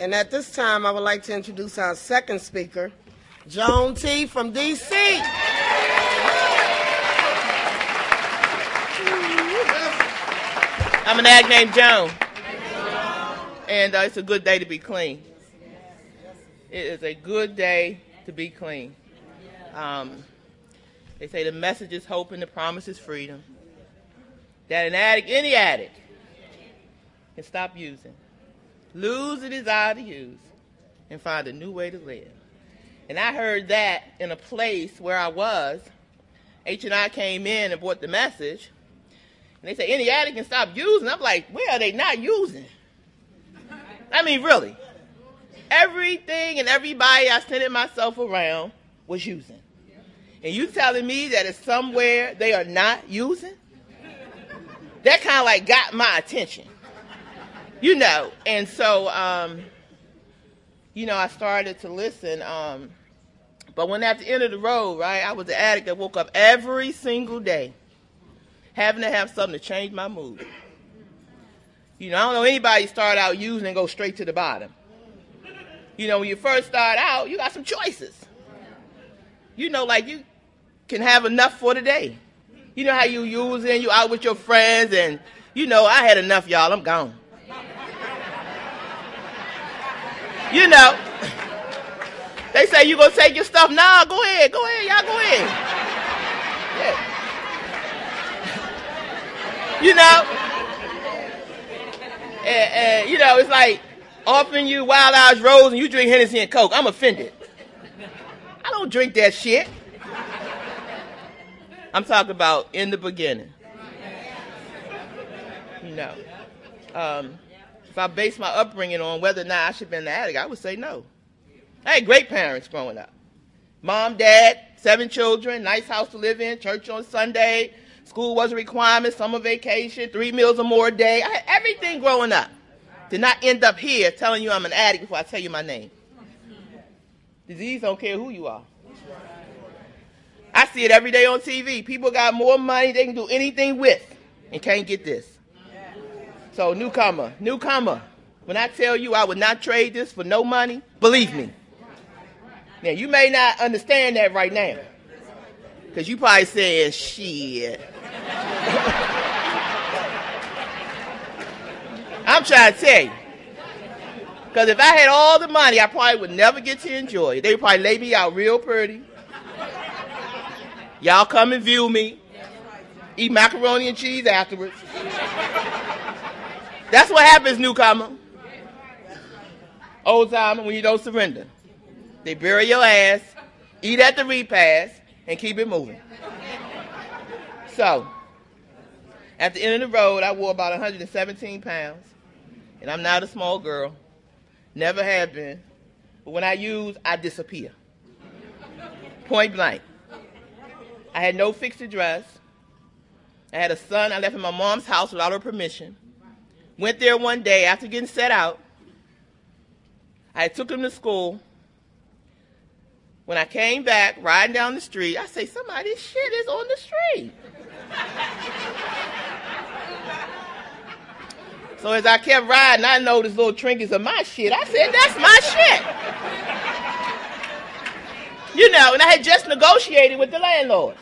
And at this time, I would like to introduce our second speaker, Joan T. from D.C. I'm an addict named Joan, and it's a good day to be clean. It is a good day to be clean. They say the message is hope and the promise is freedom. That an addict, any addict, can stop using, lose the desire to use, and find a new way to live. And I heard that in a place where I was. H&I came in and brought the message. And they say, any addict can stop using. I'm like, where are they not using? I mean, really. Everything and everybody I centered myself around was using. And you telling me that it's somewhere they are not using? That kind of like got my attention. You know, and so, you know, I started to listen. But when at the end of the road, right, I was the addict that woke up every single day having to have something to change my mood. You know, I don't know anybody start out using and go straight to the bottom. You know, when you first start out, you got some choices. You know, like you can have enough for the day. You know how you using, you out with your friends, and, you know, I had enough, y'all, I'm gone. You know, they say you gonna take your stuff. Nah, go ahead, y'all go ahead. Yeah. You know, and you know, it's like offering you Wild Irish Rose and you drink Hennessy and Coke. I'm offended. I don't drink that shit. I'm talking about in the beginning. You know, if I base my upbringing on whether or not I should have been an addict, I would say no. I had great parents growing up. Mom, dad, 7 children, nice house to live in, church on Sunday, school was a requirement, summer vacation, 3 meals or more a day. I had everything growing up. Did not end up here telling you I'm an addict before I tell you my name. Disease don't care who you are. I see it every day on TV. People got more money they can do anything with and can't get this. So newcomer, when I tell you I would not trade this for no money, believe me. Now, you may not understand that right now, because you probably saying, shit. I'm trying to tell you. Because if I had all the money, I probably would never get to enjoy it. They would probably lay me out real pretty. Y'all come and view me. Eat macaroni and cheese afterwards. That's what happens, newcomer. Old timer, when you don't surrender. They bury your ass, eat at the repast, and keep it moving. So, at the end of the road, I wore about 117 pounds. And I'm not a small girl. Never have been. But when I use, I disappear. Point blank. I had no fixed address. I had a son I left in my mom's house without her permission. Went there one day after getting set out. I took him to school. When I came back, riding down the street, I say, somebody's shit is on the street. So as I kept riding, I noticed little trinkets of my shit. I said, that's my shit. You know, and I had just negotiated with the landlord.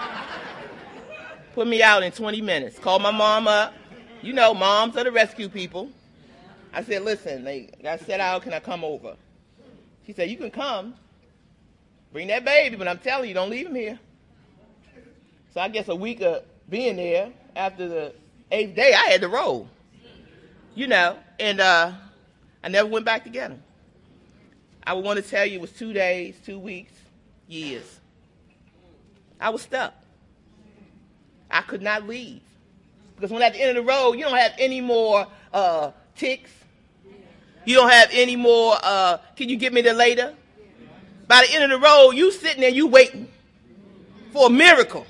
Put me out in 20 minutes. Called my mom up. You know, moms are the rescue people. I said, listen, they got set out, can I come over? She said, you can come. Bring that baby, but I'm telling you, don't leave him here. So I guess a week of being there, after the 8th day, I had to roll. You know, and I never went back to get him. I would want to tell you it was 2 days, 2 weeks, years. I was stuck. I could not leave. Because when at the end of the road, you don't have any more ticks. You don't have any more, can you get me there later? By the end of the road, you sitting there, you waiting for a miracle.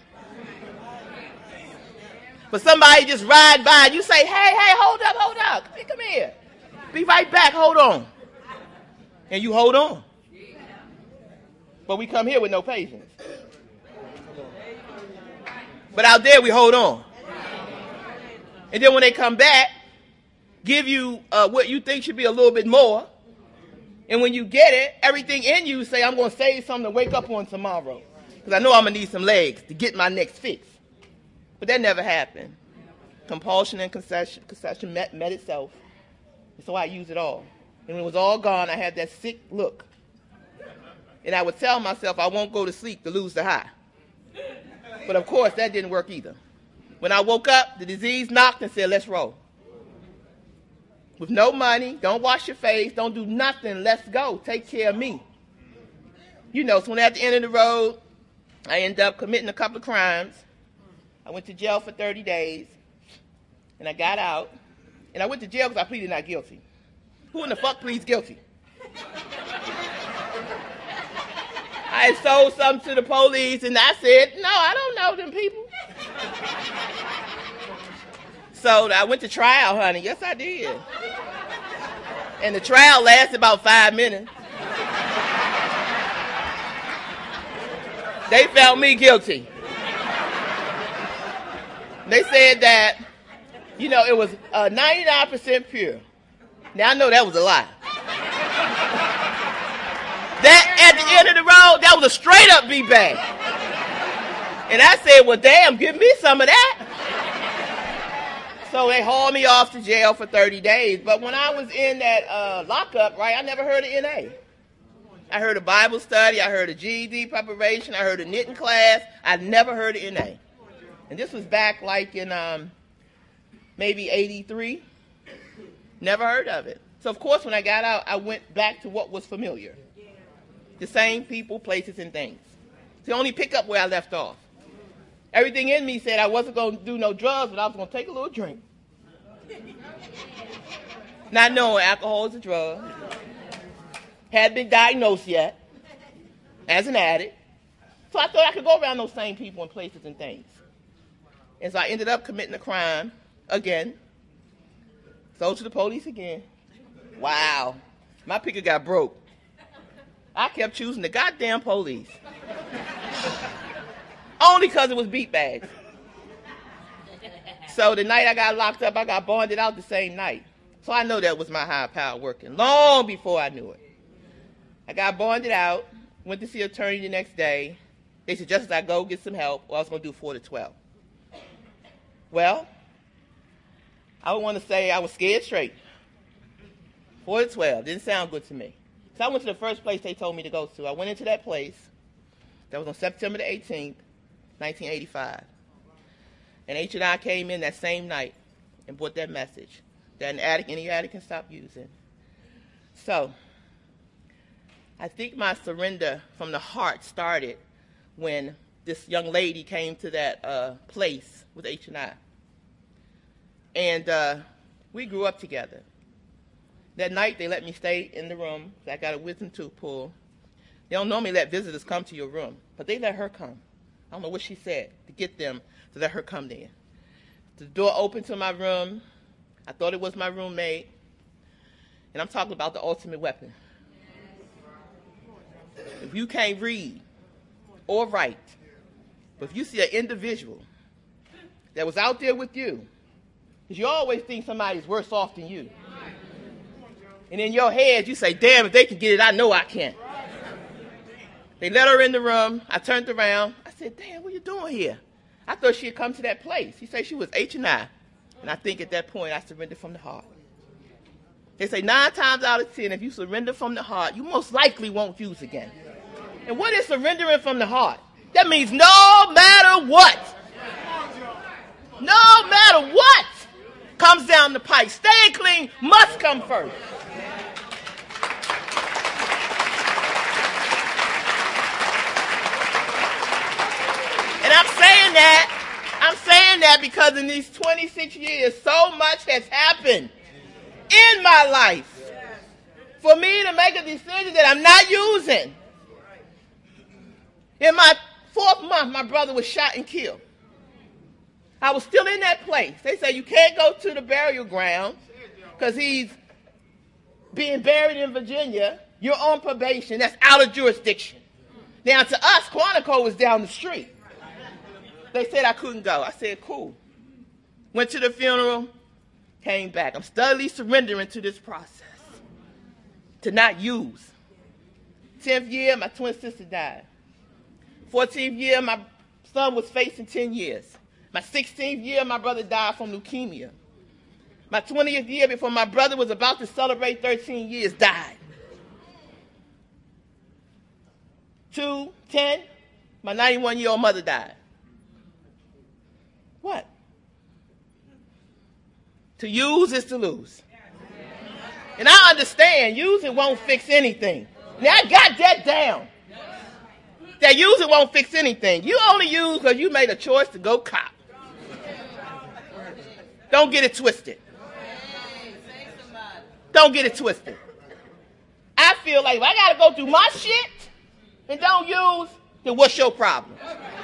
But somebody just ride by and you say, hey, hold up. Come here. Be right back, hold on. And you hold on. But we come here with no patience. But out there, we hold on. And then when they come back, give you what you think should be a little bit more, And when you get it, everything in you say, I'm going to save something to wake up on tomorrow. Because I know I'm going to need some legs to get my next fix. But that never happened. Compulsion and concession met itself. And so I used it all. And when it was all gone, I had that sick look. And I would tell myself I won't go to sleep to lose the high. But of course, that didn't work either. When I woke up, the disease knocked and said, let's roll. With no money, don't wash your face, don't do nothing, let's go, take care of me. You know, so when at the end of the road, I ended up committing a couple of crimes. I went to jail for 30 days, and I got out. And I went to jail because I pleaded not guilty. Who in the fuck pleads guilty? I had sold something to the police, and I said, no, I don't know them people. So I went to trial, honey. Yes, I did. And the trial lasted about 5 minutes. They found me guilty. They said that, you know, it was 99% pure. Now, I know that was a lie. That, at the end of the road, that was a straight-up B-bag. And I said, well, damn, give me some of that. So they hauled me off to jail for 30 days. But when I was in that lockup, right, I never heard of NA. I heard of Bible study. I heard of GED preparation. I heard of knitting class. I never heard of NA. And this was back like in maybe 83. Never heard of it. So, of course, when I got out, I went back to what was familiar. The same people, places, and things. To only pick up where I left off. Everything in me said I wasn't going to do no drugs, but I was going to take a little drink. Not knowing alcohol is a drug. Hadn't been diagnosed yet as an addict. So I thought I could go around those same people and places and things. And so I ended up committing a crime again. Sold to the police again. Wow. My picker got broke. I kept choosing the goddamn police. Only because it was beat bags. So the night I got locked up, I got bonded out the same night. So I know that was my higher power working, long before I knew it. I got bonded out, went to see an attorney the next day. They suggested I go get some help, or I was going to do 4 to 12. Well, I would want to say I was scared straight. 4 to 12, didn't sound good to me. So I went to the first place they told me to go to. I went into that place. That was on September the 18th, 1985. And H&I came in that same night and brought that message that any addict can stop using. So I think my surrender from the heart started when this young lady came to that place with H&I. And we grew up together. That night, they let me stay in the room. I got a wisdom tooth pulled. They don't normally let visitors come to your room, but they let her come. I don't know what she said to get them to let her come there. The door opened to my room. I thought it was my roommate. And I'm talking about the ultimate weapon. If you can't read or write, but if you see an individual that was out there with you, because you always think somebody's worse off than you. And in your head, you say, damn, if they can get it, I know I can. They let her in the room. I turned around. I said, damn, what are you doing here? I thought she had come to that place. He said she was H&I. And I think at that point, I surrendered from the heart. They say 9 times out of 10, if you surrender from the heart, you most likely won't use again. And what is surrendering from the heart? That means no matter what. No matter what comes down the pipe, staying clean must come first. And I'm saying that because in these 26 years, so much has happened in my life for me to make a decision that I'm not using. In my 4th month, my brother was shot and killed. I was still in that place. They say you can't go to the burial ground because he's being buried in Virginia. You're on probation. That's out of jurisdiction. Now, to us, Quantico was down the street. They said I couldn't go. I said, cool. Went to the funeral, came back. I'm steadily surrendering to this process. to not use. 10th year, my twin sister died. 14th year, my son was facing 10 years. My 16th year, my brother died from leukemia. My 20th year, before my brother was about to celebrate 13 years, died. 10, my 91-year-old mother died. What? To use is to lose. And I understand using won't fix anything. Now, I got that down. That using won't fix anything. You only use because you made a choice to go cop. Don't get it twisted. Don't get it twisted. I feel like if I got to go through my shit and don't use, then what's your problem?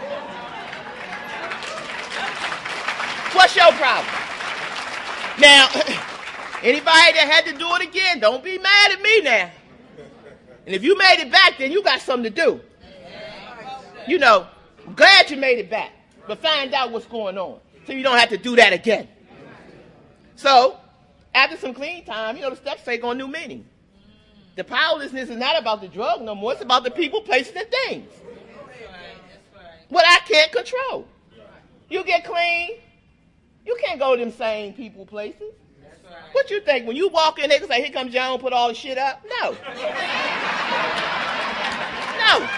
What's your problem? Now, anybody that had to do it again, don't be mad at me now. And if you made it back, then you got something to do. You know, I'm glad you made it back, but find out what's going on so you don't have to do that again. So, after some clean time, the steps take on new meaning. The powerlessness is not about the drug no more. It's about the people, places, and things. What I can't control. You get clean, you can't go to them same people, places. What you think? When you walk in, they can say, here comes John, put all the shit up? No. No.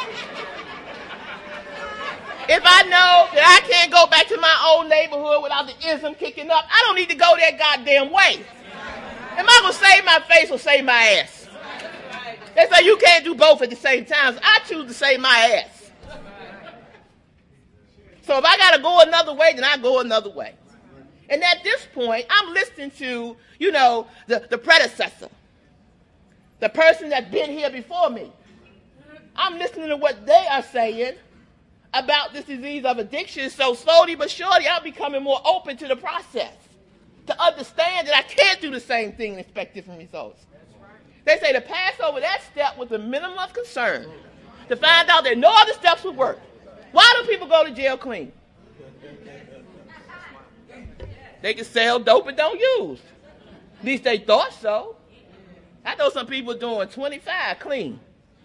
If I know that I can't go back to my old neighborhood without the ism kicking up, I don't need to go that goddamn way. Am I going to save my face or save my ass? They say you can't do both at the same time. So I choose to save my ass. So if I got to go another way, then I go another way. And at this point, I'm listening to, the predecessor, the person that's been here before me. I'm listening to what they are saying about this disease of addiction. So slowly but surely, I'm becoming more open to the process, to understand that I can't do the same thing and expect different results. They say to pass over that step with a minimum of concern, to find out that no other steps would work. Why do people go to jail clean? They can sell dope and don't use. At least they thought so. I know some people doing 25 clean.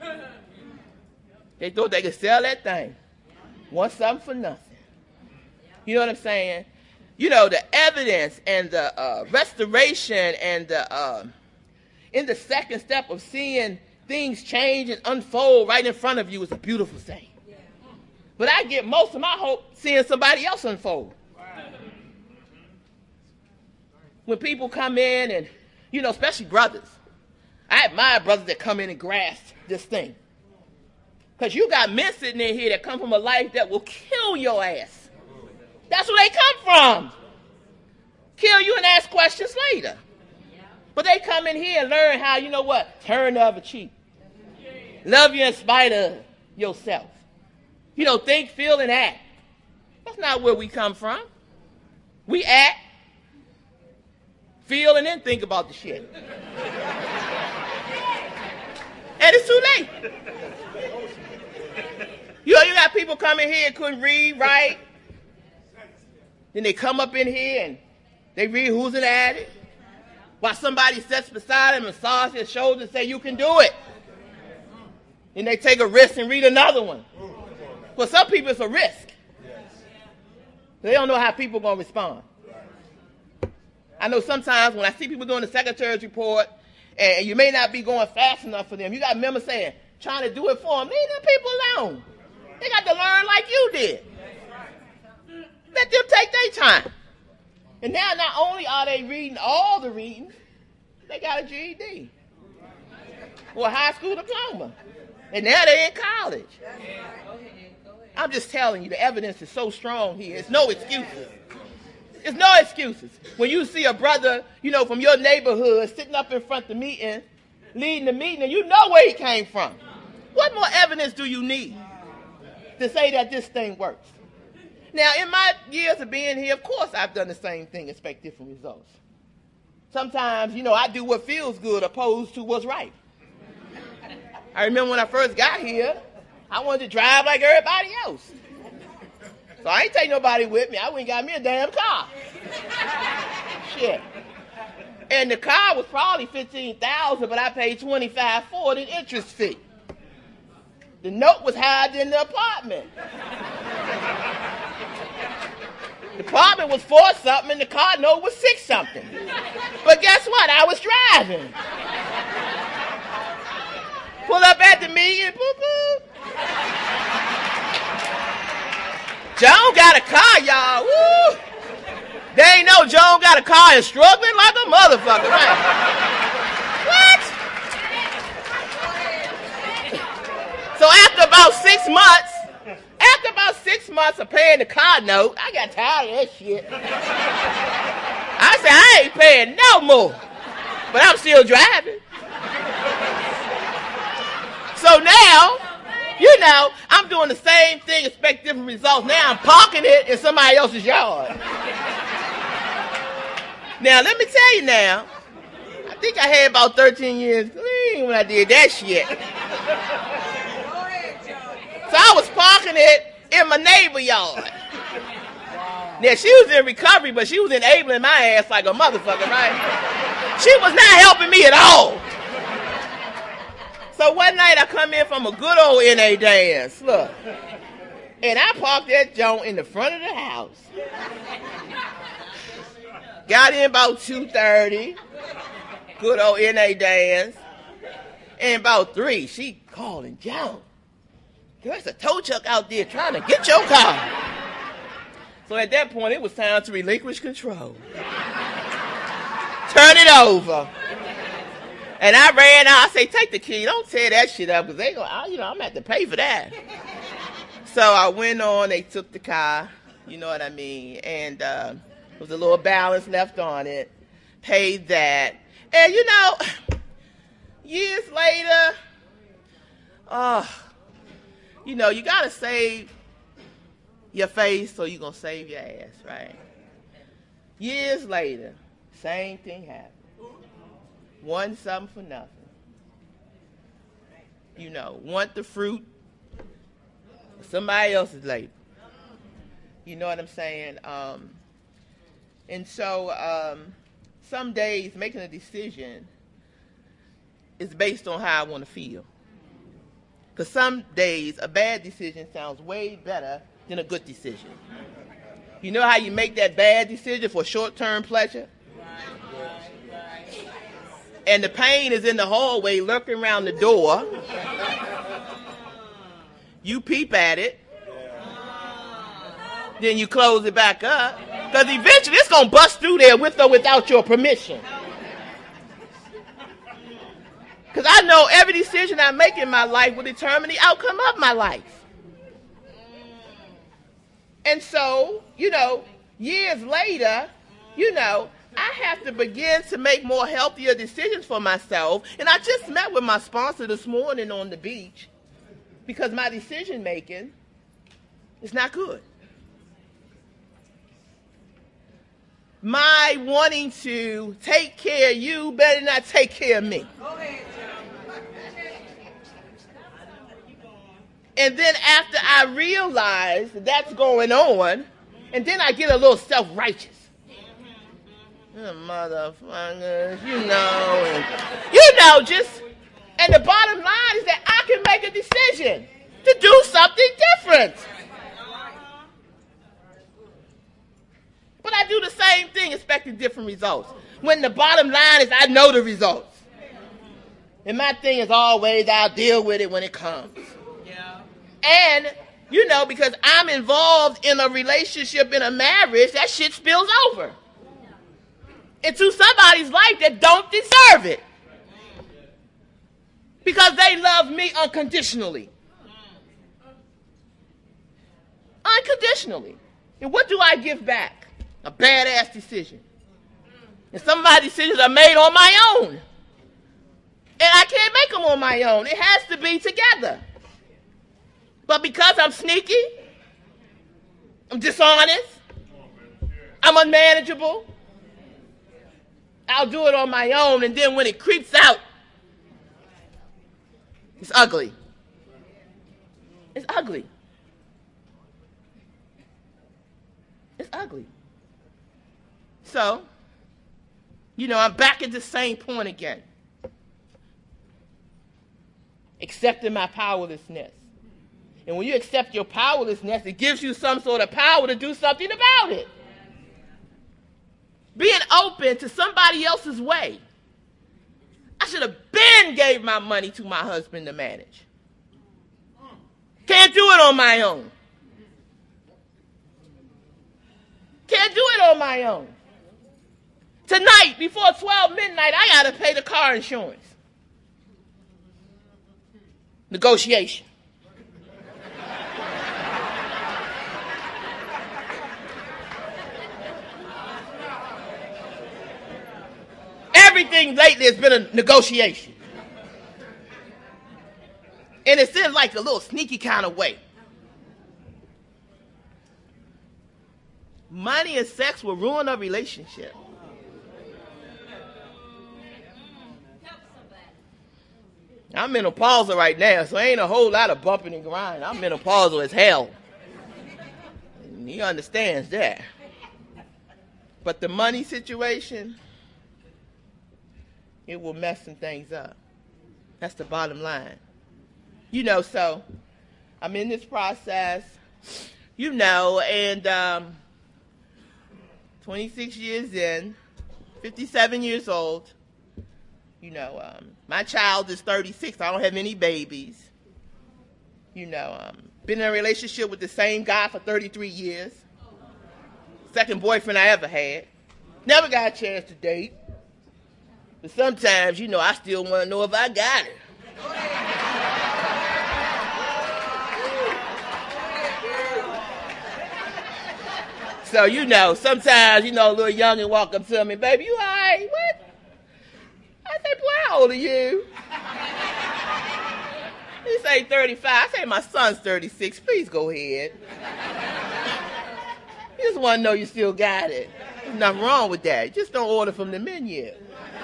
They thought they could sell that thing. Want something for nothing. You know what I'm saying? The evidence and the restoration and in the second step of seeing things change and unfold right in front of you is a beautiful thing. But I get most of my hope seeing somebody else unfold. When people come in and, especially brothers. I admire brothers that come in and grasp this thing. Because you got men sitting in here that come from a life that will kill your ass. That's where they come from. Kill you and ask questions later. But they come in here and learn how, turn the other cheek. Love you in spite of yourself. Think, feel, and act. That's not where we come from. We act, feel, and then think about the shit. And it's too late. You got people coming here and couldn't read, right? Then they come up in here and they read Who's an Addict, while somebody sits beside them, massage their shoulders and say, you can do it. Then they take a risk and read another one. For some people, it's a risk. They don't know how people are going to respond. I know sometimes when I see people doing the secretary's report, and you may not be going fast enough for them, you got members saying, trying to do it for them. Leave them people alone. They got to learn like you did. Let them take their time. And now not only are they reading all the readings, they got a GED or a high school diploma. And now they're in college. I'm just telling you, the evidence is so strong here. It's no excuses. It's no excuses. When you see a brother, from your neighborhood sitting up in front of the meeting, leading the meeting, and you know where he came from. What more evidence do you need to say that this thing works? Now, in my years of being here, of course I've done the same thing, expect different results. Sometimes, I do what feels good opposed to what's right. I remember when I first got here, I wanted to drive like everybody else. So I ain't take nobody with me. I went and got me a damn car. Shit. And the car was probably $15,000, but I paid $25,000 for it in interest fee. The note was higher than the apartment. The apartment was $4 something, and the car note was $6 something. But guess what? I was driving. Pull up at the meeting, boo-boo. Joan got a car, y'all. Woo! They ain't know Joan got a car and struggling like a motherfucker, right? What? So after about 6 months of paying the car note, I got tired of that shit. I said, I ain't paying no more. But I'm still driving. So now, you know, I'm doing the same thing, expect different results. Now I'm parking it in somebody else's yard. Now, let me tell you now, I think I had about 13 years clean when I did that shit. So I was parking it in my neighbor yard. Now, she was in recovery, but she was enabling my ass like a motherfucker, right? She was not helping me at all. So one night I come in from a good old NA dance, look, and I parked that joint in the front of the house. Got in about 2:30, good old NA dance, and about 3, she calling, Joan, there's a tow truck out there trying to get your car. So at that point, it was time to relinquish control. Turn it over. And I ran out. I say, take the key. Don't tear that shit up because they I'm going to have to pay for that. So I went on. They took the car. You know what I mean? And there was a little balance left on it. Paid that. And, you know, years later, you know, you got to save your face so you're going to save your ass, right? Years later, same thing happened. Want something for nothing. You know, want the fruit of somebody else's labor. You know what I'm saying? And so some days making a decision is based on how I want to feel. Because some days a bad decision sounds way better than a good decision. You know how you make that bad decision for short-term pleasure? And the pain is in the hallway lurking around the door. You peep at it. Then you close it back up. Because eventually it's going to bust through there with or without your permission. Because I know every decision I make in my life will determine the outcome of my life. And so, you know, years later, you know, I have to begin to make more healthier decisions for myself. And I just met with my sponsor this morning on the beach because my decision making is not good. My wanting to take care of you better not take care of me. And then after I realize that's going on, and then I get a little self-righteous. Motherfuckers, and the bottom line is that I can make a decision to do something different. But I do the same thing expecting different results. When the bottom line is I know the results. And my thing is always I'll deal with it when it comes. Yeah. And, you know, because I'm involved in a relationship, in a marriage, that shit spills over into somebody's life that don't deserve it. Because they love me unconditionally. Unconditionally. And what do I give back? A badass decision. And some of my decisions are made on my own. And I can't make them on my own. It has to be together. But because I'm sneaky, I'm dishonest, I'm unmanageable, I'll do it on my own, and then when it creeps out, it's ugly. It's ugly. It's ugly. So, I'm back at the same point again. Accepting my powerlessness. And when you accept your powerlessness, it gives you some sort of power to do something about it. Being open to somebody else's way. I should have been gave my money to my husband to manage. Can't do it on my own. Can't do it on my own. Tonight, before 12 midnight, I got to pay the car insurance. Negotiation. Everything lately has been a negotiation. And it's in like a little sneaky kind of way. Money and sex will ruin a relationship. I'm menopausal right now, so ain't a whole lot of bumping and grinding. I'm menopausal as hell. And he understands that. But the money situation, it will mess some things up. That's the bottom line. So I'm in this process, and 26 years in, 57 years old. My child is 36. I don't have any babies. Been in a relationship with the same guy for 33 years. Second boyfriend I ever had. Never got a chance to date. But sometimes, I still want to know if I got it. So, sometimes, a little youngin' walk up to me, baby, you all right? What? I say, boy, how old are you? He say 35. I say, my son's 36. Please go ahead. You just want to know you still got it. There's nothing wrong with that. Just don't order from the menu.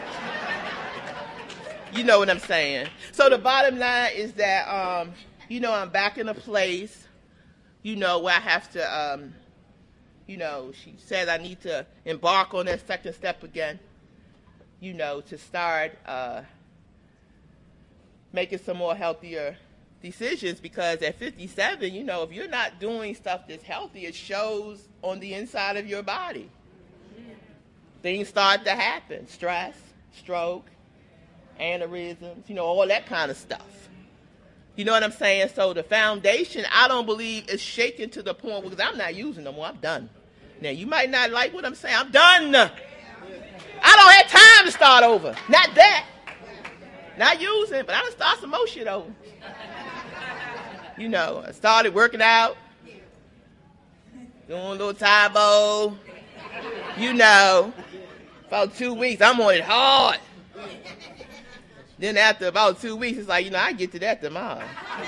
You know what I'm saying? So the bottom line is that, I'm back in a place, where I have to, she said I need to embark on that second step again, to start making some more healthier decisions, because at 57, if you're not doing stuff that's healthy, it shows on the inside of your body. Things start to happen. Stress, stroke, aneurysms, all that kind of stuff. You know what I'm saying? So the foundation, I don't believe, is shaken to the point, because I'm not using no more. I'm done. Now, you might not like what I'm saying. I'm done. I don't have time to start over. Not that. Not using, but I done start some more shit over. I started working out, doing a little Tae Bo. About 2 weeks, I'm on it hard. Then after about 2 weeks, it's like, I get to that tomorrow.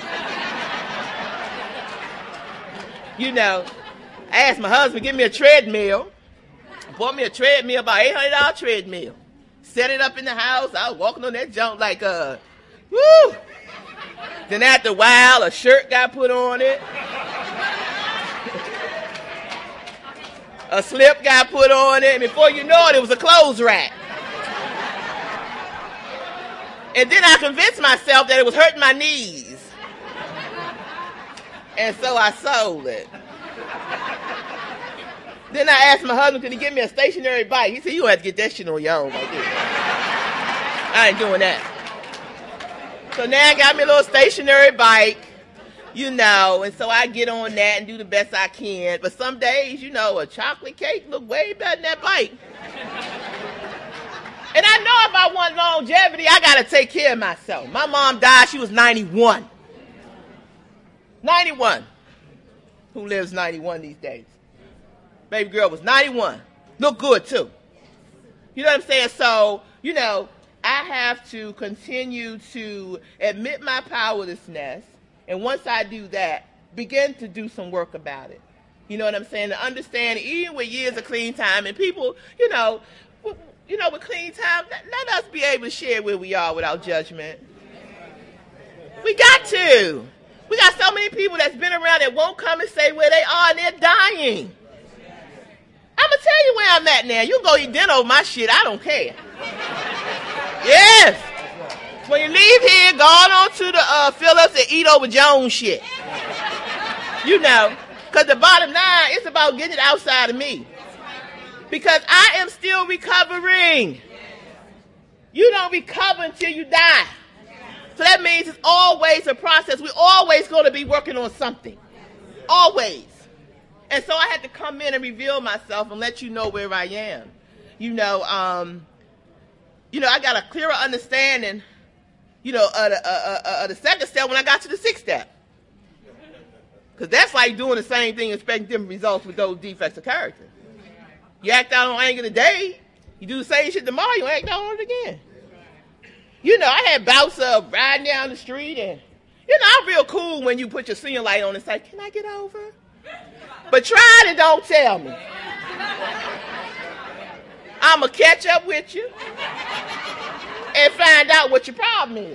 I asked my husband, give me a treadmill. Bought me a treadmill, about $800 treadmill. Set it up in the house. I was walking on that junk like, woo! Then after a while, a shirt got put on it. A slip got put on it. And before you know it, it was a clothes rack. And then I convinced myself that it was hurting my knees. And so I sold it. Then I asked my husband, could he give me a stationary bike? He said, you don't have to get that shit on your own like this. I ain't doing that. So now I got me a little stationary bike, and so I get on that and do the best I can. But some days, a chocolate cake look way better than that bike. And I know if I want longevity, I got to take care of myself. My mom died, she was 91. 91. Who lives 91 these days? Baby girl was 91. Look good, too. You know what I'm saying? So, I have to continue to admit my powerlessness. And once I do that, begin to do some work about it. You know what I'm saying? To understand, even with years of clean time, and people, with clean time, let us be able to share where we are without judgment. We got to. We got so many people that's been around that won't come and say where they are, and they're dying. I'm going to tell you where I'm at now. You can go eat dinner over my shit. I don't care. Yes. When you leave here, go on to the Phillips and eat over Jones shit. You know, because the bottom line, it's about getting it outside of me. Because I am still recovering. You don't recover until you die. So that means it's always a process. We're always going to be working on something. Always. And so I had to come in and reveal myself and let you know where I am. I got a clearer understanding, of the second step when I got to the sixth step. Because that's like doing the same thing, expecting different results with those defects of character. You act out on anger today, you do the same shit tomorrow, you act out on it again. I had bouts of riding down the street and, I'm real cool when you put your senior light on and say, can I get over? But try it and don't tell me. I'm going to catch up with you and find out what your problem is.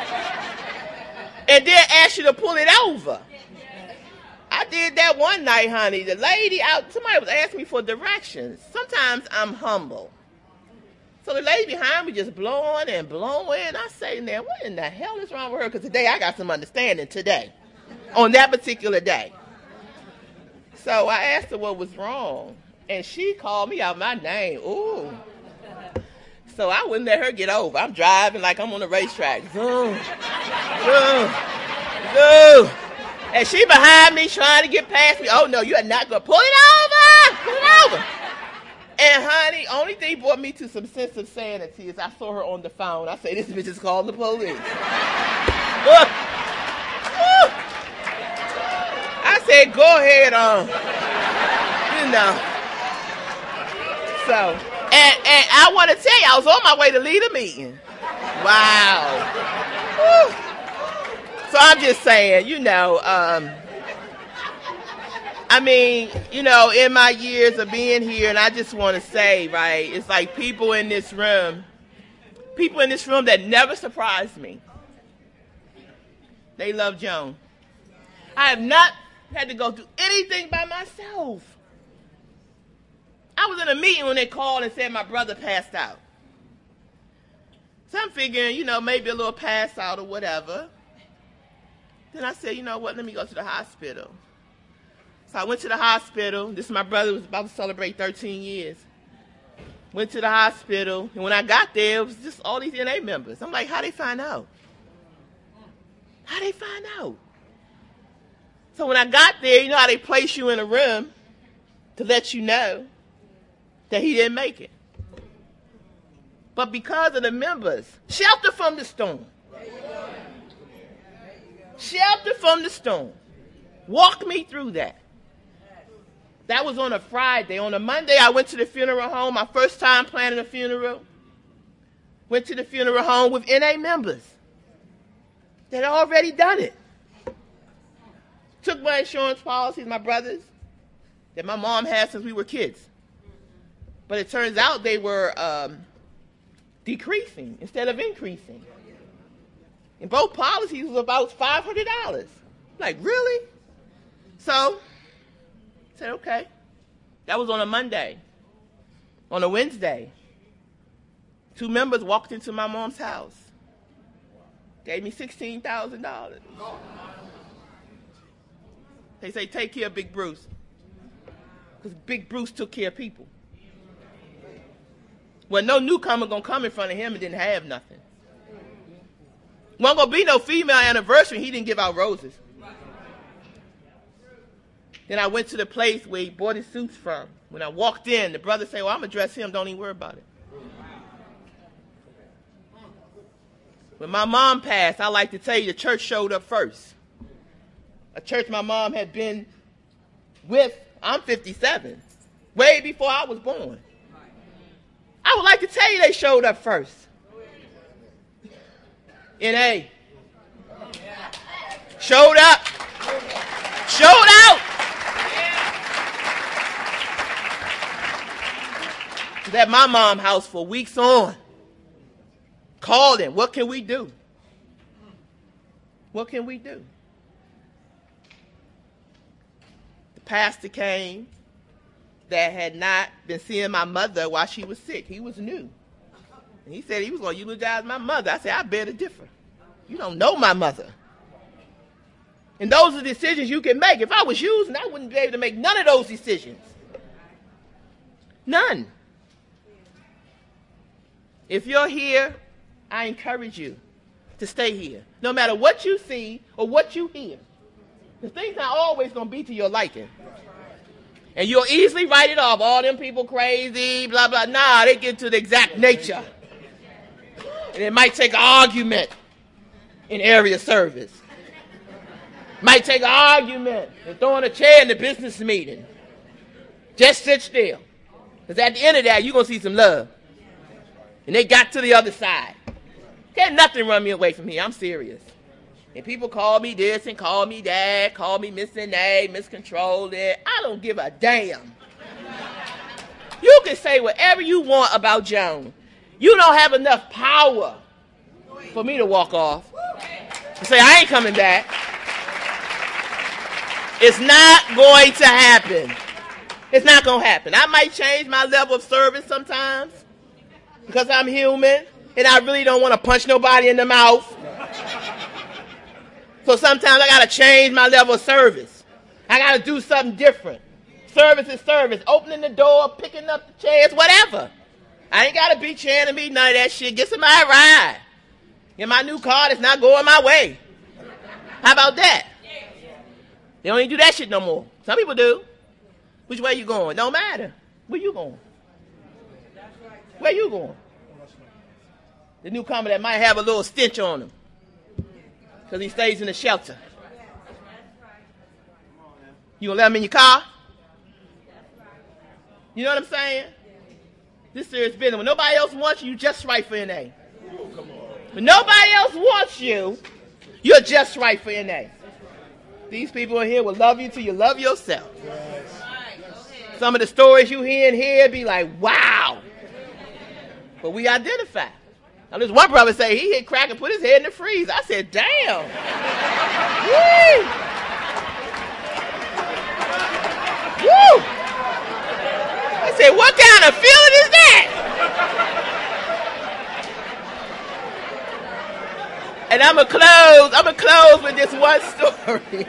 And then ask you to pull it over. I did that one night, honey. The lady somebody was asking me for directions. Sometimes I'm humble. So the lady behind me just blowing and blowing. I say, now, what in the hell is wrong with her? Because today I got some understanding today, on that particular day. So I asked her what was wrong. And she called me out my name. Ooh. So I wouldn't let her get over. I'm driving like I'm on the racetrack. Zoom. Zoom. Zoom. And she behind me trying to get past me. Oh, no, you are not going to pull it over. Pull it over. And, honey, only thing brought me to some sense of sanity is I saw her on the phone. I said, this bitch is calling the police. I said, go ahead on. So, and I want to tell you, I was on my way to lead a meeting. Wow. Woo. So I'm just saying, in my years of being here, and I just want to say, right, it's like people in this room that never surprised me. They love Joan. I have not had to go through anything by myself. I was in a meeting when they called and said my brother passed out. So I'm figuring, maybe a little pass out or whatever. Then I said, you know what, let me go to the hospital. So I went to the hospital. This is my brother was about to celebrate 13 years. Went to the hospital, and when I got there, it was just all these NA members. I'm like, how they find out? How they find out? So when I got there, you know how they place you in a room to let you know that he didn't make it. But because of the members, shelter from the storm. Shelter from the storm. Walk me through that. That was on a Friday. On a Monday, I went to the funeral home. My first time planning a funeral. Went to the funeral home with NA members that had already done it. Took my insurance policies, my brothers, that my mom had since we were kids. But it turns out they were decreasing instead of increasing. And both policies was about $500. Like, really? So, I said, okay. That was on a Monday. On a Wednesday, 2 members walked into my mom's house. Gave me $16,000. They say, take care of Big Bruce. Because Big Bruce took care of people. Well, no newcomer going to come in front of him and didn't have nothing. Wasn't going to be no female anniversary. He didn't give out roses. Then I went to the place where he bought his suits from. When I walked in, the brother said, well, I'm going to dress him. Don't even worry about it. When my mom passed, I like to tell you the church showed up first. A church my mom had been with, I'm 57, way before I was born. I would like to tell you they showed up first. NA. Showed up. Showed out. Was at my mom's house for weeks on. Called him. What can we do? What can we do? The pastor came. that had not been seeing my mother while she was sick. He was new. And he said he was going to eulogize my mother. I said, I beg to differ. You don't know my mother. And those are decisions you can make. If I was using, I wouldn't be able to make none of those decisions. None. If you're here, I encourage you to stay here. No matter what you see or what you hear. The things not always going to be to your liking. And you'll easily write it off. All them people crazy, blah, blah. Nah, they get to the exact nature. And it might take an argument in area service. Might take an argument in throwing a chair in the business meeting. Just sit still. Because at the end of that, you're going to see some love. And they got to the other side. Can't nothing run me away from here. I'm serious. And people call me this and call me that, call me missing A, miscontrolled it. I don't give a damn. You can say whatever you want about Joan. You don't have enough power for me to walk off and say, I ain't coming back. It's not going to happen. It's not going to happen. I might change my level of service sometimes because I'm human and I really don't want to punch nobody in the mouth. So sometimes I got to change my level of service. I got to do something different. Service is service. Opening the door, picking up the chairs, whatever. I ain't got to be cheering and be none of that shit. Get somebody a ride. Get my new car that's not going my way. How about that? They don't even do that shit no more. Some people do. Which way you going? Don't matter. Where you going? Where you going? The newcomer that might have a little stench on him because he stays in the shelter. You gonna let him in your car? You know what I'm saying? This serious business. When nobody else wants you, you're just right for NA. When nobody else wants you, you're just right for NA. These people in here will love you till you love yourself. Some of the stories you hear in here be like, wow. But we identify. Now, there's one brother say he hit crack and put his head in the freezer. I said, damn. Woo! Woo! I said, what kind of feeling is that? And I'm gonna close with this one story.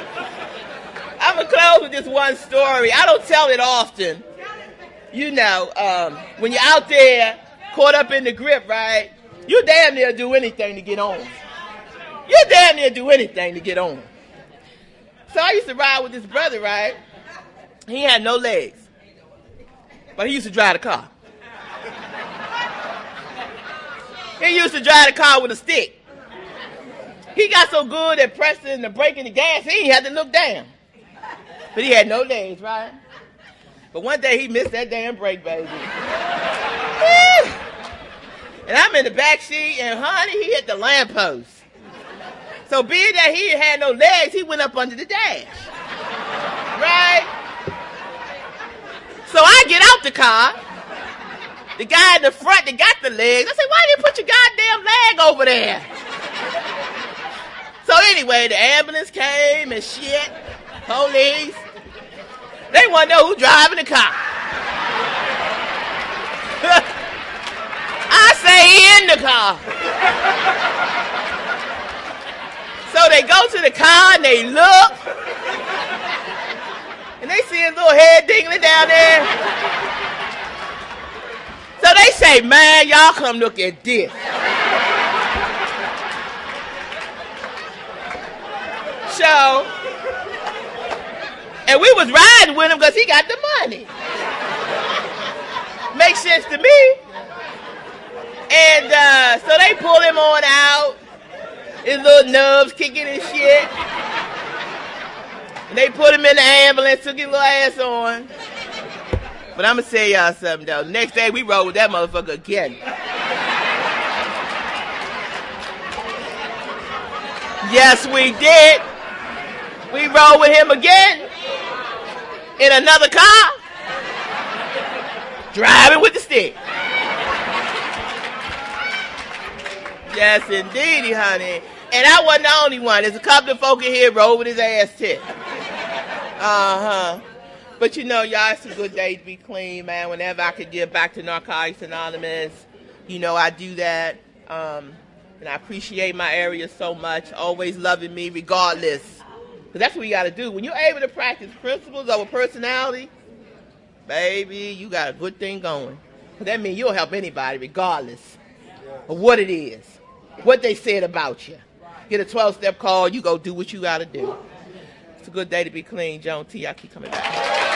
I don't tell it often. You know, when you're out there, caught up in the grip, right? You damn near do anything to get on. So I used to ride with this brother, right? He had no legs, but he used to drive the car. He used to drive the car with a stick. He got so good at pressing the brake and the gas, he ain't had to look down. But he had no legs, right? But one day he missed that damn brake, baby. And I'm in the back seat, and honey, he hit the lamppost. So being that he had no legs, he went up under the dash. Right? So I get out the car. The guy in the front that got the legs, I said, why didn't you put your goddamn leg over there? So anyway, the ambulance came and shit. Police. They want to know who's driving the car. I say in the car. So they go to the car and they look. And they see a little head dingling down there. So they say, man, y'all come look at this. So, and we was riding with him because he got the money. Makes sense to me. And so they pull him on out. His little nubs kicking and shit. And they put him in the ambulance, took his little ass on. But I'm going to tell y'all something, though. Next day, we rode with that motherfucker again. Yes, we did. We rode with him again in another car, driving with the stick. Yes, indeedy, honey. And I wasn't the only one. There's a couple of folk in here rode with his ass tip. But you know, y'all, it's a good day to be clean, man. Whenever I could give back to Narcotics Anonymous, you know, I do that. And I appreciate my area so much, always loving me regardless. Because that's what you got to do. When you're able to practice principles over personality, baby, you got a good thing going. That means you'll help anybody regardless of what it is, what they said about you. Get a 12-step call, you go do what you got to do. It's a good day to be clean, Joan T. I keep coming back.